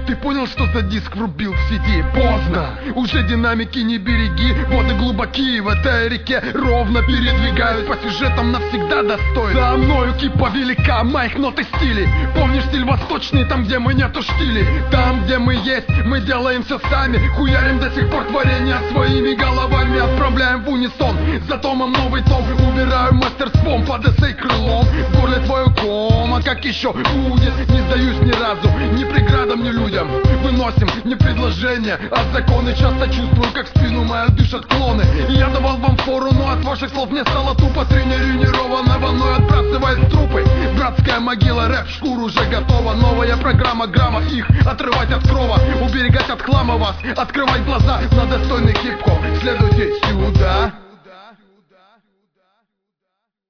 Ты понял, что за диск врубил в CD? Поздно, уже динамики не береги. Воды глубокие в этой реке ровно передвигаюсь по сюжетам навсегда достойно. За мною кипа велика моих нот и стилей. Помнишь стиль восточный, там где мы нету штилей? Там где мы есть, мы делаем все сами. Хуярим до сих пор творения своими головами. Отправляем в унисон, за томом новый том. Убираю мастерством под эссей крылом. В горле твой ком, а как еще будет? Не сдаюсь ни разу, ни преградам, ни людям. Выносим не предложения, а законы. Часто чувствую, как в спину мою дышат клоны. И я давал вам фору, но от ваших слов мне стало тупо. Тренированной волной отбрасывает трупы. Братская могила, рэп, шкуру уже готова. Новая программа, грамма их отрывать от крова. Уберегать от хлама вас, открывать глаза на достойный хип-хоп. Следуйте сюда.